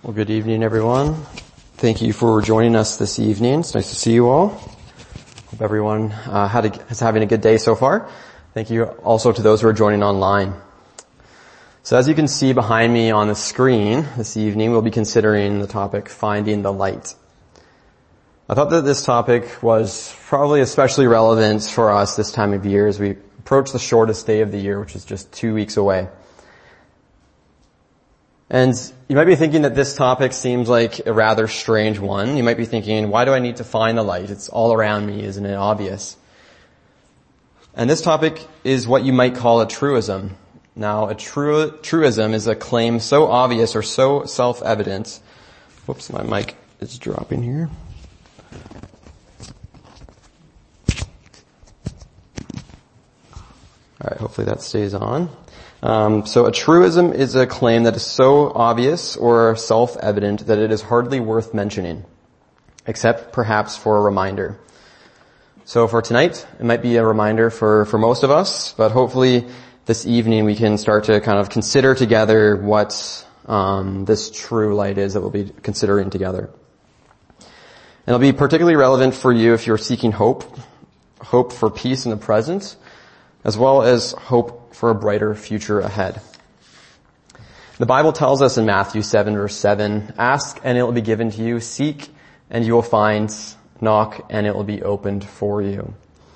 Well, good evening, everyone. Thank you for joining us this evening. It's nice to see you all. Hope everyone is having a good day so far. Thank you also to those who are joining online. So as you can see behind me on the screen this evening, we'll be considering the topic, Finding the Light. I thought that this topic was probably especially relevant for us this time of year as we approach the shortest day of the year, which is just 2 weeks away. And you might be thinking that this topic seems like a rather strange one. You might be thinking, why do I need to find the light? It's all around me, isn't it obvious? And this topic is what you might call a truism. Now, a truism is a claim so obvious or so self-evident. Whoops, my mic is dropping here. Alright, hopefully that stays on. So a truism is a claim that is so obvious or self-evident that it is hardly worth mentioning, except perhaps for a reminder. So for tonight, it might be a reminder for most of us, but hopefully this evening we can start to kind of consider together what this true light is that we'll be considering together. And it'll be particularly relevant for you if you're seeking hope for peace in the present, as well as hope for a brighter future ahead. The Bible tells us in Matthew 7 verse 7, ask and it will be given to you, seek and you will find, knock and it will be opened for you.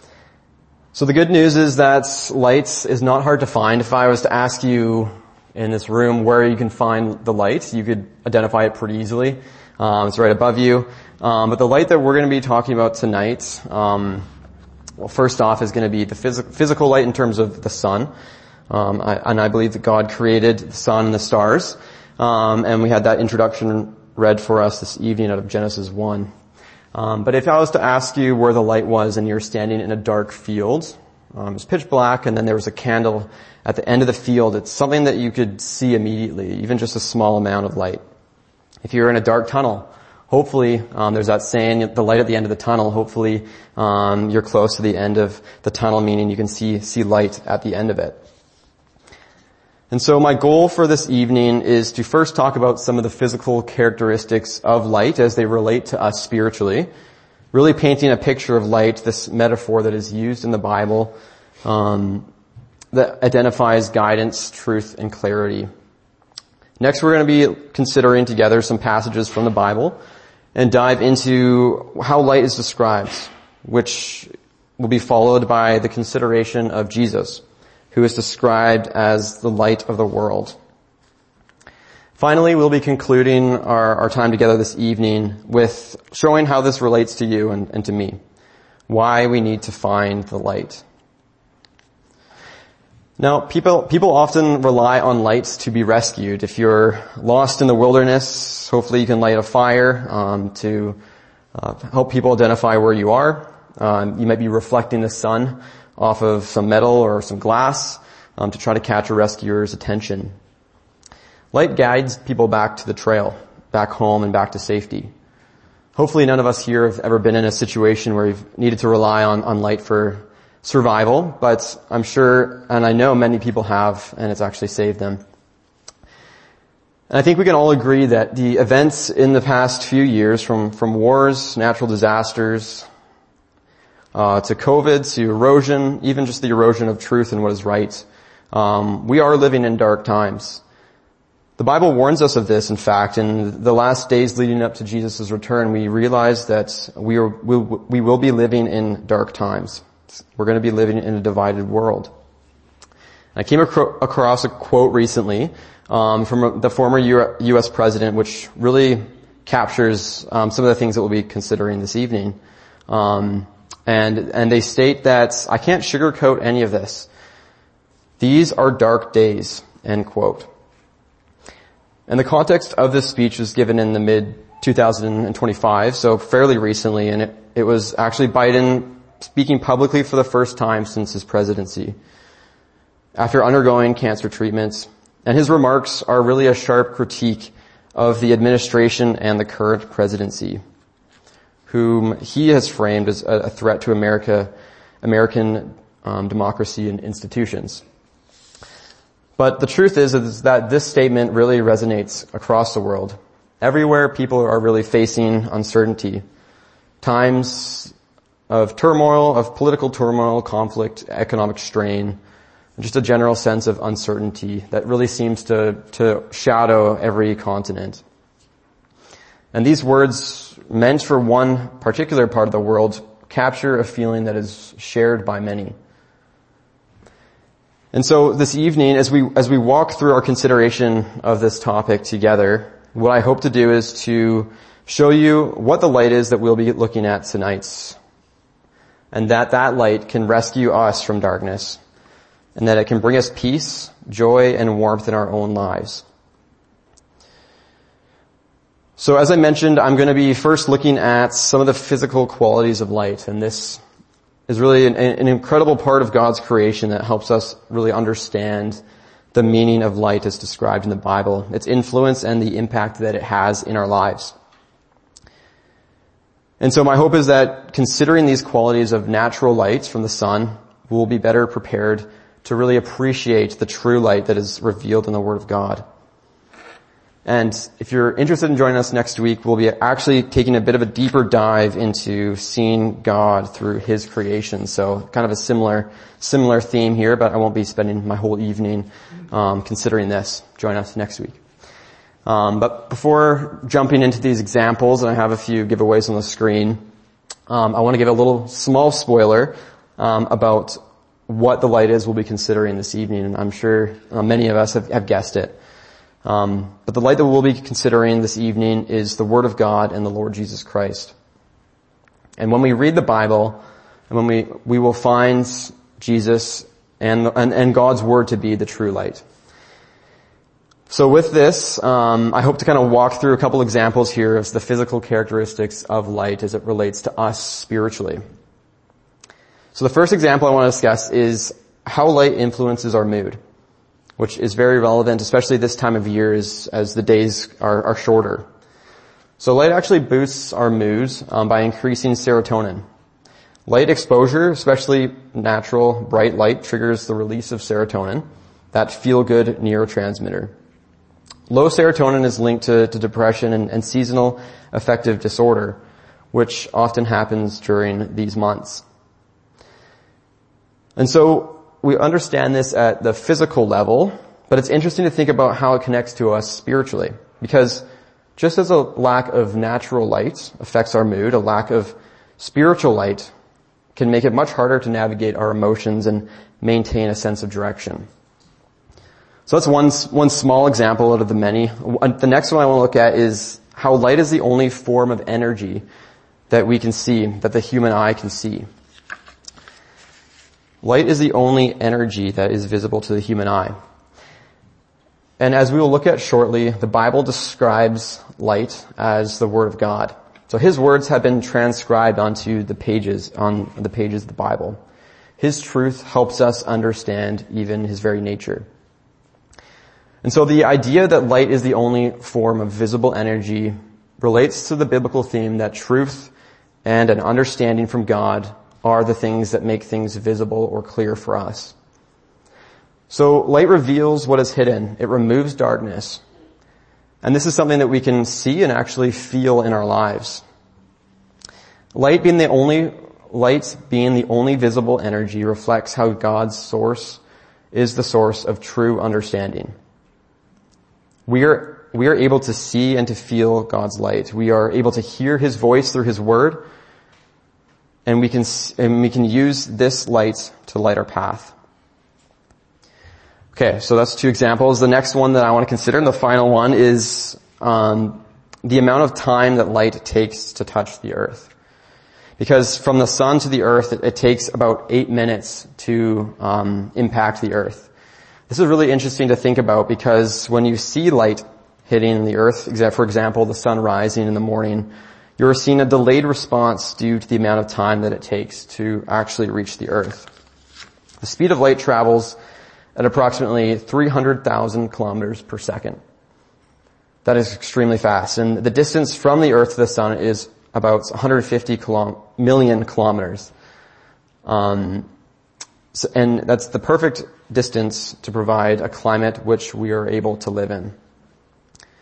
So the good news is that light is not hard to find. If I was to ask you in this room where you can find the light, you could identify it pretty easily. It's right above you. But the light that we're going to be talking about tonight, well, first off is going to be the physical light in terms of the sun. I believe that God created the sun and the stars. And we had that introduction read for us this evening out of Genesis 1. But if I was to ask you where the light was and you're standing in a dark field, it's pitch black and then there was a candle at the end of the field, it's something that you could see immediately, even just a small amount of light. If you're in a dark tunnel, hopefully, there's that saying, the light at the end of the tunnel, hopefully, you're close to the end of the tunnel, meaning you can see light at the end of it. And so my goal for this evening is to first talk about some of the physical characteristics of light as they relate to us spiritually, really painting a picture of light, this metaphor that is used in the Bible, that identifies guidance, truth, and clarity. Next, we're going to be considering together some passages from the Bible and dive into how light is described, which will be followed by the consideration of Jesus, who is described as the light of the world. Finally, we'll be concluding our time together this evening with showing how this relates to you and to me, why we need to find the light. Now, people often rely on lights to be rescued. If you're lost in the wilderness, hopefully you can light a fire to help people identify where you are. You might be reflecting the sun off of some metal or some glass to try to catch a rescuer's attention. Light guides people back to the trail, back home and back to safety. Hopefully none of us here have ever been in a situation where we've needed to rely on light for survival, but I'm sure, and I know many people have, and it's actually saved them. And I think we can all agree that the events in the past few years, from wars, natural disasters, to COVID, to erosion, even just the erosion of truth and what is right, we are living in dark times. The Bible warns us of this, in fact. In the last days leading up to Jesus' return, we realize that we will be living in dark times. We're going to be living in a divided world. I came across a quote recently from the former U.S. president, which really captures some of the things that we'll be considering this evening. And they state that, I can't sugarcoat any of this. These are dark days, end quote. And the context of this speech was given in the mid-2025, so fairly recently, and it was actually Biden speaking publicly for the first time since his presidency, after undergoing cancer treatments. And his remarks are really a sharp critique of the administration and the current presidency, whom he has framed as a threat to American democracy and institutions. But the truth is that this statement really resonates across the world. Everywhere people are really facing uncertainty. Times of turmoil, of political turmoil, conflict, economic strain, just a general sense of uncertainty that really seems to shadow every continent. And these words, meant for one particular part of the world, capture a feeling that is shared by many. And so this evening, as we walk through our consideration of this topic together, what I hope to do is to show you what the light is that we'll be looking at tonight. And that light can rescue us from darkness. And that it can bring us peace, joy, and warmth in our own lives. So as I mentioned, I'm going to be first looking at some of the physical qualities of light. And this is really an incredible part of God's creation that helps us really understand the meaning of light as described in the Bible, its influence and the impact that it has in our lives. And so my hope is that considering these qualities of natural light from the sun, we'll be better prepared to really appreciate the true light that is revealed in the Word of God. And if you're interested in joining us next week, we'll be actually taking a bit of a deeper dive into seeing God through His creation. So kind of a similar theme here, but I won't be spending my whole evening considering this. Join us next week. But before jumping into these examples, and I have a few giveaways on the screen, I want to give a little small spoiler about what the light is we'll be considering this evening, and I'm sure many of us have guessed it. But the light that we'll be considering this evening is the Word of God and the Lord Jesus Christ. And when we read the Bible, and when we will find Jesus and God's Word to be the true light. So with this, I hope to kind of walk through a couple examples here of the physical characteristics of light as it relates to us spiritually. So the first example I want to discuss is how light influences our mood, which is very relevant, especially this time of year as the days are shorter. So light actually boosts our moods by increasing serotonin. Light exposure, especially natural bright light, triggers the release of serotonin, that feel-good neurotransmitter. Low serotonin is linked to depression and seasonal affective disorder, which often happens during these months. And so we understand this at the physical level, but it's interesting to think about how it connects to us spiritually. Because just as a lack of natural light affects our mood, a lack of spiritual light can make it much harder to navigate our emotions and maintain a sense of direction. So that's one small example out of the many. The next one I want to look at is how light is the only form of energy that we can see, that the human eye can see. Light is the only energy that is visible to the human eye. And as we will look at shortly, the Bible describes light as the Word of God. So His words have been transcribed on the pages of the Bible. His truth helps us understand even His very nature. And so the idea that light is the only form of visible energy relates to the biblical theme that truth and an understanding from God are the things that make things visible or clear for us. So light reveals what is hidden. It removes darkness. And this is something that we can see and actually feel in our lives. Light being the only visible energy reflects how God's source is the source of true understanding. We are able to see and to feel God's light. We are able to hear His voice through His Word, and we can use this light to light our path. Okay, so that's two examples. The next one that I want to consider, and the final one, is the amount of time that light takes to touch the earth. Because from the sun to the earth, it takes about 8 minutes to impact the earth. This is really interesting to think about because when you see light hitting the earth, for example, the sun rising in the morning, you're seeing a delayed response due to the amount of time that it takes to actually reach the earth. The speed of light travels at approximately 300,000 kilometers per second. That is extremely fast. And the distance from the earth to the sun is about 150 million kilometers. And that's the perfect distance to provide a climate which we are able to live in.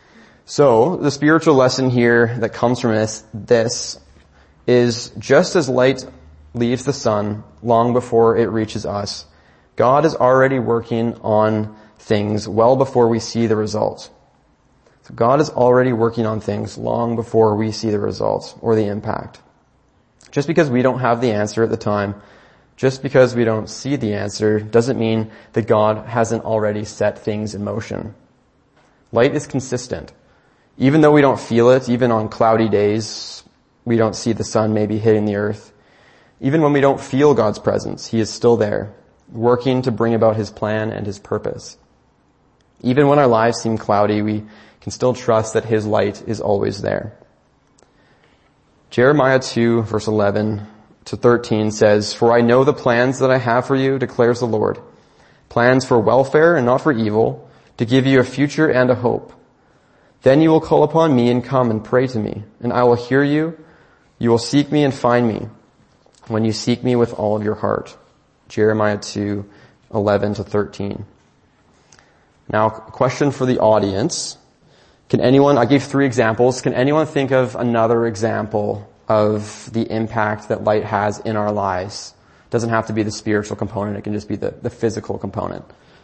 So the spiritual lesson here that comes from this is just as light leaves the sun long before it reaches us, God is already working on things well before we see the results. So God is already working on things long before we see the results or the impact. Just because we don't have the answer at the time, just because we don't see the answer, doesn't mean that God hasn't already set things in motion. Light is consistent. Even though we don't feel it, even on cloudy days, we don't see the sun maybe hitting the earth. Even when we don't feel God's presence, He is still there, working to bring about His plan and His purpose. Even when our lives seem cloudy, we can still trust that His light is always there. Jeremiah 2, verse 11 to 13 says, "For I know the plans that I have for you, declares the Lord. Plans for welfare and not for evil, to give you a future and a hope. Then you will call upon me and come and pray to me, and I will hear you. You will seek me and find me when you seek me with all of your heart." Jeremiah 2, 11 to 13. Now, question for the audience. I gave 3 examples. Can anyone think of another example of the impact that light has in our lives? It doesn't have to be the spiritual component. It can just be the physical component.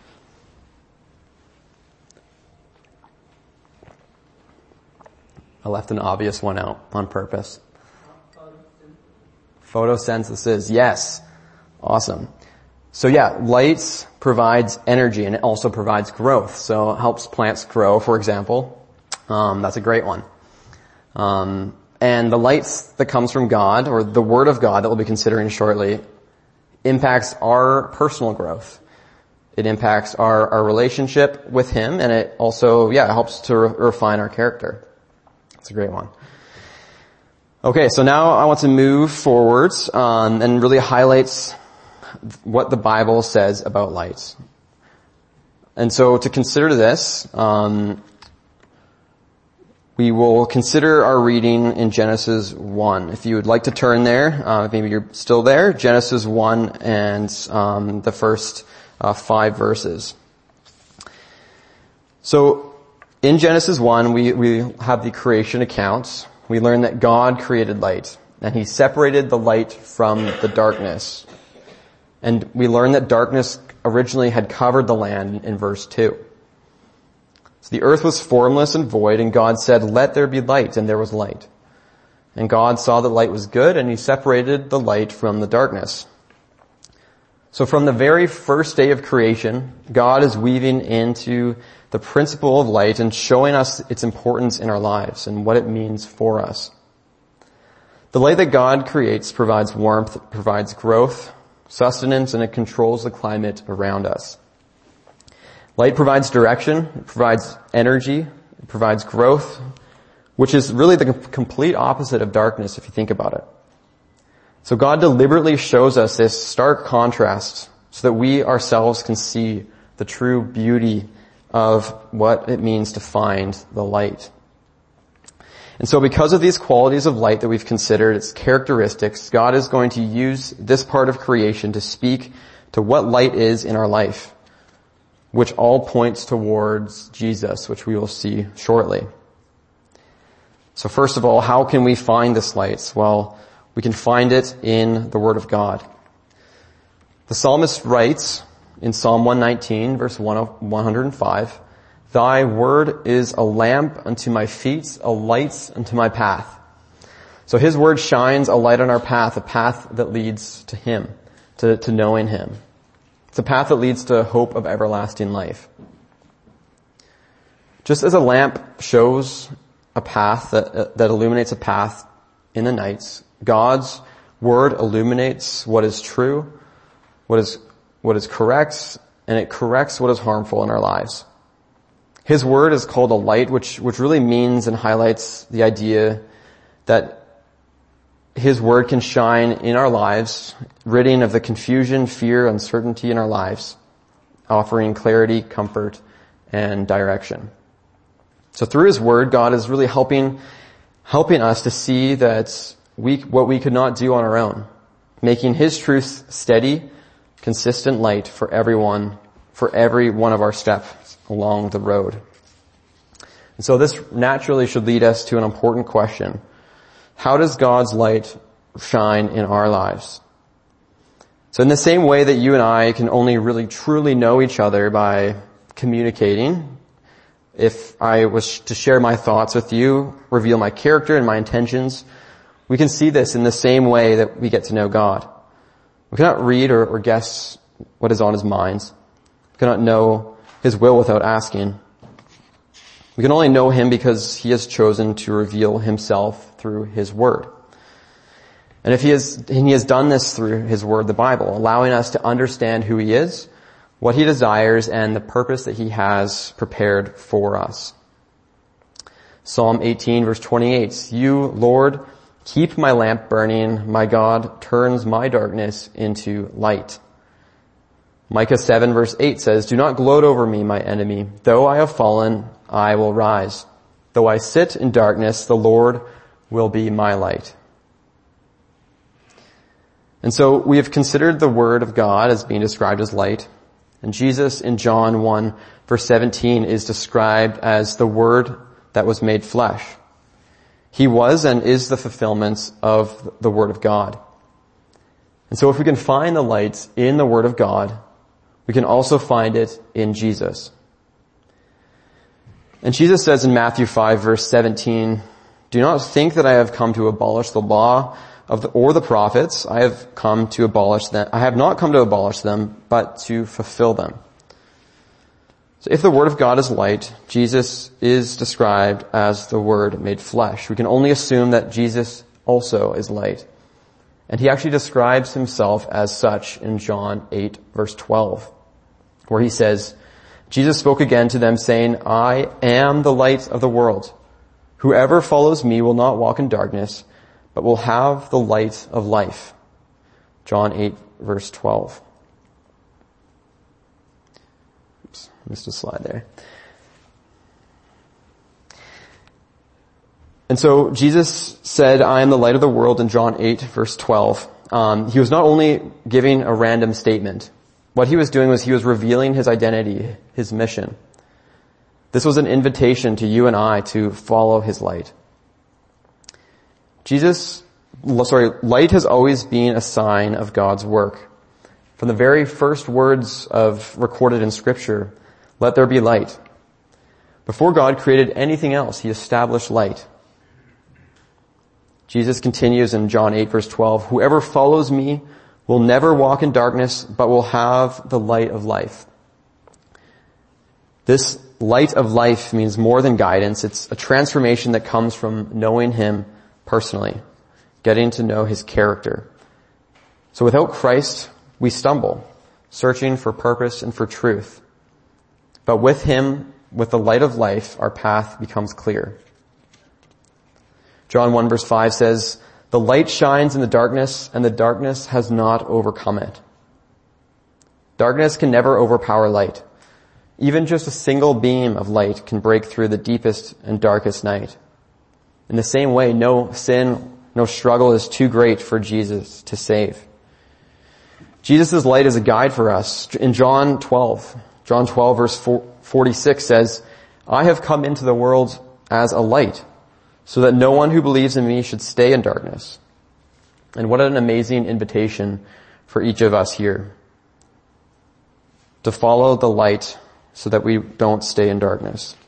I left an obvious one out on purpose. Photosynthesis, yes. Awesome. So yeah, light provides energy and it also provides growth. So it helps plants grow, for example. That's a great one. And the light that comes from God, or the Word of God that we'll be considering shortly, impacts our personal growth. It impacts our relationship with Him, and it also, helps to refine our character. It's a great one. Okay, so now I want to move forwards and really highlights what the Bible says about light. And so to consider this, we will consider our reading in Genesis 1. If you would like to turn there, maybe you're still there, Genesis 1 and the first 5 verses. So in Genesis 1, we have the creation accounts. We learn that God created light, and He separated the light from the darkness. And we learn that darkness originally had covered the land in verse 2. So the earth was formless and void, and God said, "Let there be light," and there was light. And God saw that light was good, and He separated the light from the darkness. So from the very first day of creation, God is weaving into the principle of light and showing us its importance in our lives and what it means for us. The light that God creates provides warmth, it provides growth, sustenance, and it controls the climate around us. Light provides direction, it provides energy, it provides growth, which is really the complete opposite of darkness if you think about it. So God deliberately shows us this stark contrast so that we ourselves can see the true beauty of what it means to find the light. And so because of these qualities of light that we've considered, its characteristics, God is going to use this part of creation to speak to what light is in our life, which all points towards Jesus, which we will see shortly. So first of all, how can we find this light? Well, we can find it in the Word of God. The psalmist writes in Psalm 119, verse 105, "Thy word is a lamp unto my feet, a light unto my path." So His word shines a light on our path, a path that leads to Him, to knowing Him. It's a path that leads to hope of everlasting life. Just as a lamp shows a path that illuminates a path in the nights, God's word illuminates what is true, what is correct, and it corrects what is harmful in our lives. His word is called a light, which really means and highlights the idea that His word can shine in our lives, ridding of the confusion, fear, uncertainty in our lives, offering clarity, comfort, and direction. So through His word, God is really helping us to see that what we could not do on our own, making His truth steady, consistent light for every one of our steps along the road. And so this naturally should lead us to an important question. How does God's light shine in our lives? So in the same way that you and I can only really truly know each other by communicating, if I was to share my thoughts with you, reveal my character and my intentions, we can see this in the same way that we get to know God. We cannot read or guess what is on his mind. We cannot know his will without asking. We can only know him because he has chosen to reveal himself through his word. And he has done this through his word, the Bible, allowing us to understand who he is, what he desires, and the purpose that he has prepared for us. Psalm 18 verse 28, You, Lord, keep my lamp burning. My God turns my darkness into light. Micah 7 verse 8 says, Do not gloat over me, my enemy. Though I have fallen, I will rise. Though I sit in darkness, the Lord will be my light. And so we have considered the word of God as being described as light. And Jesus in John 1 verse 17 is described as the word that was made flesh. He was and is the fulfillment of the word of God. And so if we can find the light in the word of God, we can also find it in Jesus. And Jesus says in Matthew 5 verse 17, Do not think that I have come to abolish the law or the prophets. I have come to abolish them. I have not come to abolish them, but to fulfill them. So if the word of God is light, Jesus is described as the word made flesh. We can only assume that Jesus also is light. And he actually describes himself as such in John 8 verse 12, where he says, Jesus spoke again to them saying, I am the light of the world. Whoever follows me will not walk in darkness, but will have the light of life. John 8 verse 12. Oops, missed a slide there. And so Jesus said, I am the light of the world in John 8 verse 12. He was not only giving a random statement. What he was doing was he was revealing his identity, his mission. This was an invitation to you and I to follow his light. Light has always been a sign of God's work. From the very first words recorded in Scripture, let there be light. Before God created anything else, he established light. Jesus continues in John 8 verse 12, Whoever follows me will never walk in darkness, but will have the light of life. This light of life means more than guidance. It's a transformation that comes from knowing him personally, getting to know his character. So without Christ, we stumble, searching for purpose and for truth. But with him, with the light of life, our path becomes clear. John 1 verse 5 says, The light shines in the darkness, and the darkness has not overcome it. Darkness can never overpower light. Even just a single beam of light can break through the deepest and darkest night. In the same way, no sin, no struggle is too great for Jesus to save. Jesus' light is a guide for us. In John 12 verse 46 says, I have come into the world as a light, so that no one who believes in me should stay in darkness. And what an amazing invitation for each of us here. To follow the light so that we don't stay in darkness.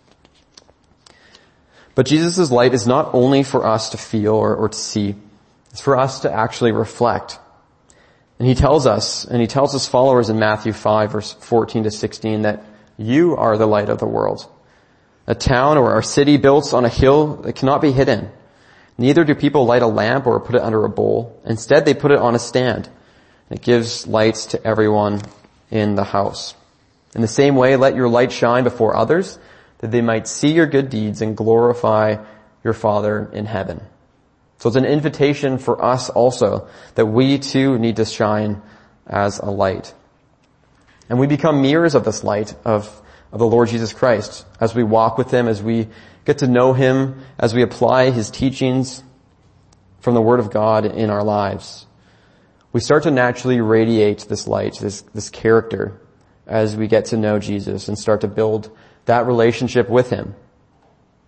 But Jesus' light is not only for us to feel or to see. It's for us to actually reflect. And he tells his followers in Matthew 5 verse 14 to 16 that you are the light of the world. A town or a city built on a hill that cannot be hidden. Neither do people light a lamp or put it under a bowl. Instead, they put it on a stand. It gives light to everyone in the house. In the same way, let your light shine before others, that they might see your good deeds and glorify your Father in heaven. So it's an invitation for us also that we too need to shine as a light. And we become mirrors of this light of the Lord Jesus Christ as we walk with him, as we get to know him, as we apply his teachings from the Word of God in our lives. We start to naturally radiate this light, this character, as we get to know Jesus and start to build that relationship with him.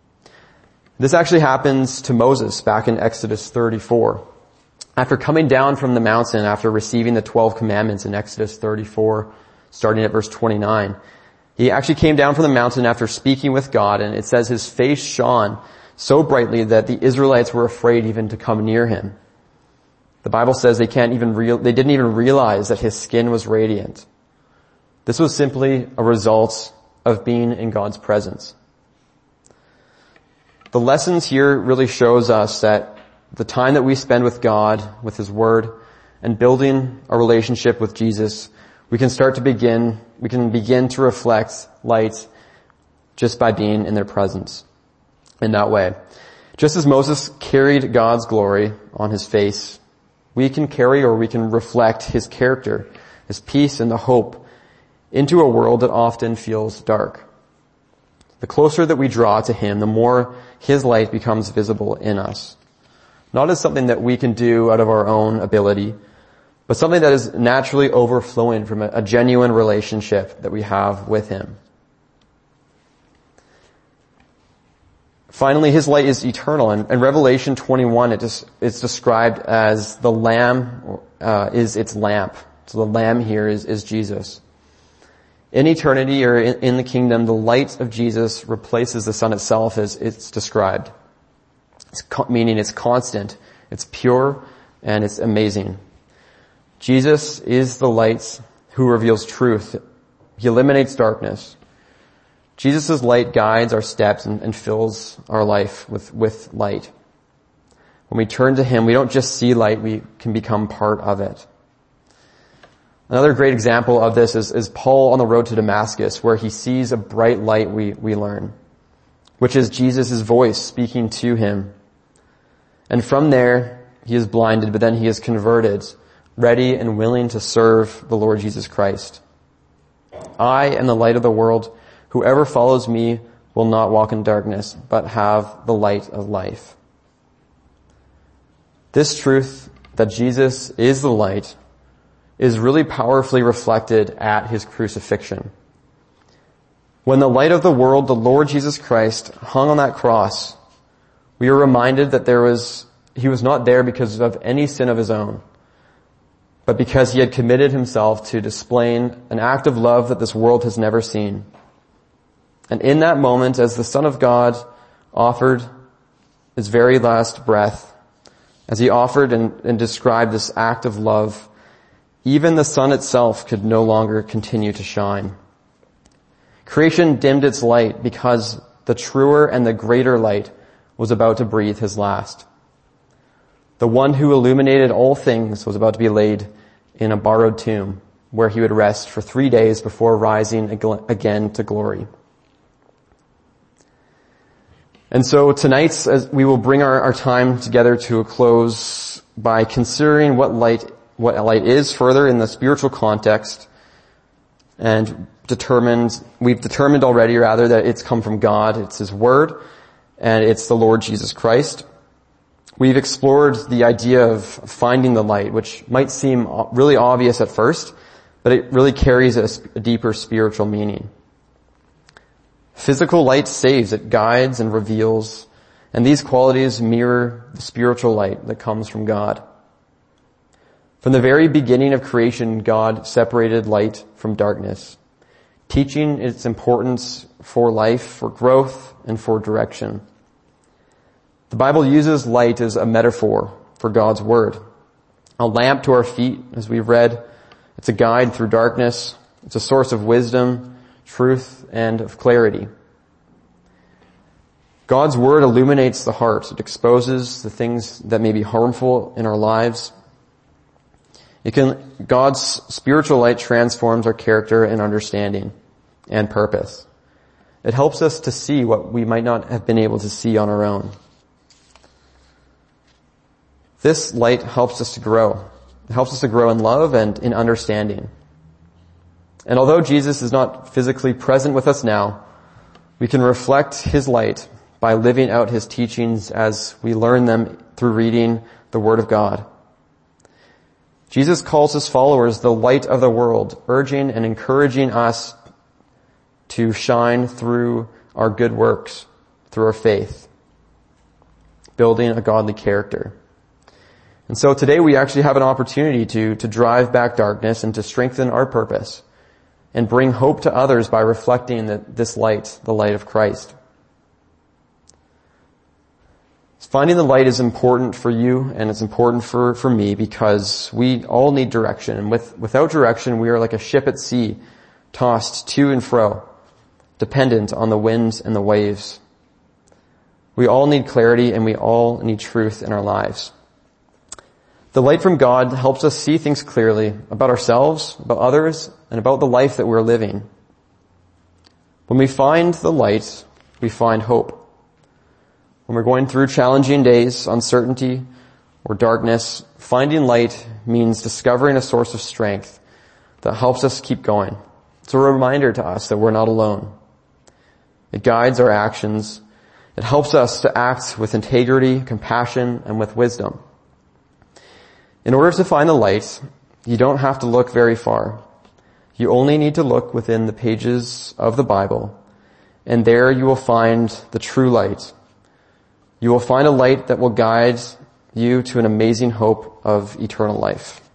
This actually happens to Moses back in Exodus 34. After coming down from the mountain, after receiving the 12 commandments in Exodus 34, starting at verse 29, he actually came down from the mountain after speaking with God, and it says his face shone so brightly that the Israelites were afraid even to come near him. The Bible says they didn't even realize that his skin was radiant. This was simply a result of being in God's presence. The lessons here really shows us that the time that we spend with God, with His Word, and building a relationship with Jesus, we can begin to reflect light just by being in their presence in that way. Just as Moses carried God's glory on his face, we can reflect His character, His peace, and the hope into a world that often feels dark. The closer that we draw to Him, the more His light becomes visible in us. Not as something that we can do out of our own ability, but something that is naturally overflowing from a genuine relationship that we have with Him. Finally, His light is eternal. In Revelation 21, it's described as the Lamb is its lamp. So the Lamb here is Jesus. In eternity, or in the kingdom, the light of Jesus replaces the sun itself, as it's described. Meaning it's constant, it's pure, and it's amazing. Jesus is the light who reveals truth. He eliminates darkness. Jesus' light guides our steps and fills our life with light. When we turn to Him, we don't just see light, we can become part of it. Another great example of this is Paul on the road to Damascus, where he sees a bright light, we learn, which is Jesus' voice speaking to him. And from there, he is blinded, but then he is converted, ready and willing to serve the Lord Jesus Christ. I am the light of the world. Whoever follows me will not walk in darkness, but have the light of life. This truth that Jesus is the light is really powerfully reflected at His crucifixion. When the light of the world, the Lord Jesus Christ, hung on that cross, we are reminded that He was not there because of any sin of His own, but because He had committed Himself to displaying an act of love that this world has never seen. And in that moment, as the Son of God offered His very last breath, as He offered and described this act of love, even the sun itself could no longer continue to shine. Creation dimmed its light because the truer and the greater light was about to breathe his last. The one who illuminated all things was about to be laid in a borrowed tomb, where he would rest for 3 days before rising again to glory. And so tonight, as we will bring our time together to a close by considering what light is further in the spiritual context, and we've determined already that it's come from God, it's His Word, and it's the Lord Jesus Christ. We've explored the idea of finding the light, which might seem really obvious at first, but it really carries a deeper spiritual meaning. Physical light saves, it guides and reveals, and these qualities mirror the spiritual light that comes from God. From the very beginning of creation, God separated light from darkness, teaching its importance for life, for growth, and for direction. The Bible uses light as a metaphor for God's Word. A lamp to our feet, as we've read. It's a guide through darkness. It's a source of wisdom, truth, and of clarity. God's Word illuminates the heart. It exposes the things that may be harmful in our lives. God's spiritual light transforms our character and understanding and purpose. It helps us to see what we might not have been able to see on our own. This light helps us to grow. It helps us to grow in love and in understanding. And although Jesus is not physically present with us now, we can reflect His light by living out His teachings as we learn them through reading the Word of God. Jesus calls His followers the light of the world, urging and encouraging us to shine through our good works, through our faith. building a godly character. And so today we actually have an opportunity to drive back darkness and to strengthen our purpose and bring hope to others by reflecting this light, the light of Christ. Finding the light is important for you and it's important for me because we all need direction. And without direction, we are like a ship at sea, tossed to and fro, dependent on the winds and the waves. We all need clarity and we all need truth in our lives. The light from God helps us see things clearly about ourselves, about others, and about the life that we're living. When we find the light, we find hope. When we're going through challenging days, uncertainty, or darkness, finding light means discovering a source of strength that helps us keep going. It's a reminder to us that we're not alone. It guides our actions. It helps us to act with integrity, compassion, and with wisdom. In order to find the light, you don't have to look very far. You only need to look within the pages of the Bible, and there you will find the true light. You will find a light that will guide you to an amazing hope of eternal life.